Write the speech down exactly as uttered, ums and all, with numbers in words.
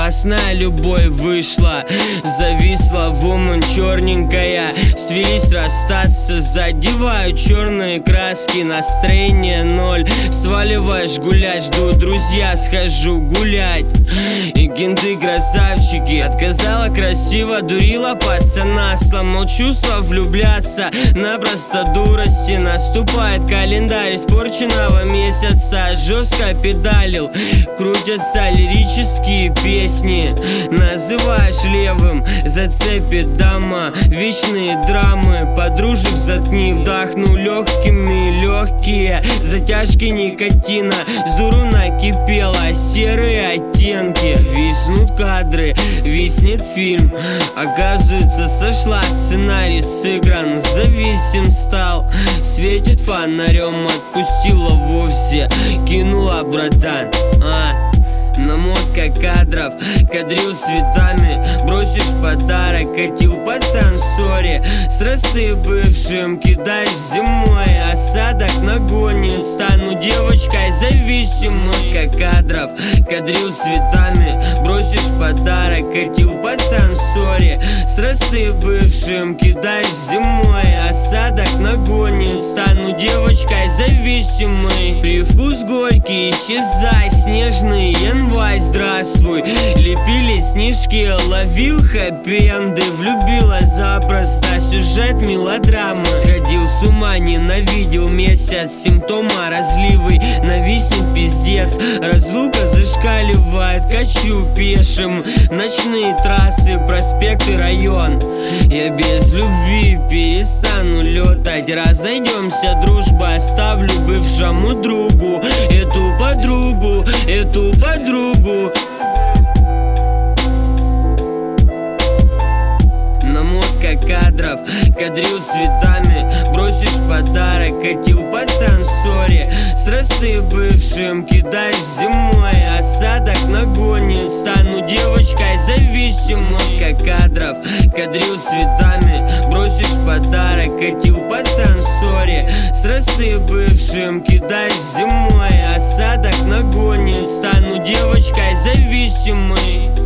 Опасная любовь вышла, зависла в уман черненькая. Свелись расстаться, задеваю черные краски. Настроение ноль, сваливаешь гулять. Жду друзья, схожу гулять. И кенты красавчики. Отказала красиво, дурила пацана. Сломал чувства влюбляться, напросто дурости. Наступает календарь испорченного месяца. Жестко педалил, крутятся лирические песни. Называешь левым, зацепит дама. Вечные драмы, подружек заткни. Вдохну легкими легкие затяжки никотина. С дуру накипело, серые оттенки. Виснут кадры, виснет фильм. Оказывается, сошла, сценарий сыгран. Зависим стал, светит фонарем. Отпустила вовсе, кинула, братан. А намотка кадров, кадрил цветами. Бросишь подарок, катил пацан, сори. Срасты бывшим, кидаешь зимой. Осадок нагонит, стану девочкой зависимой. Как кадров, кадрил цветами. Бросишь подарок, катил пацан, сори. Срасты бывшим, кидаешь зимой. Осадок нагонит, стану девочкой зависимой. Привкус горький, исчезай, снежный январь, здравствуй. Лепили снежки, ловил хэппи-энды. Влюбилась запросто, сюжет мелодрамы. Сходил с ума, ненавидел месяц. Симптома разливы, нависнет пиздец. Разлука зашкаливает, качу пешим. Ночные трассы, проспекты, район. Я без любви перестану летать. Разойдемся, дружба, оставлю бывшему другу эту подругу, эту подругу. Намотка кадров, кадрил цветами. Бросишь подарок, катил пацан, сори. Срасты бывшим, кидаешь зимой. Осадок нагонит, стану девочкой зависимой. Как кадров, кадрил цветами. Бросишь подарок, катил пацан, сори. Срасты бывшим, кидаешь зимой. Осадок нагонит, стану девочкой зависимой.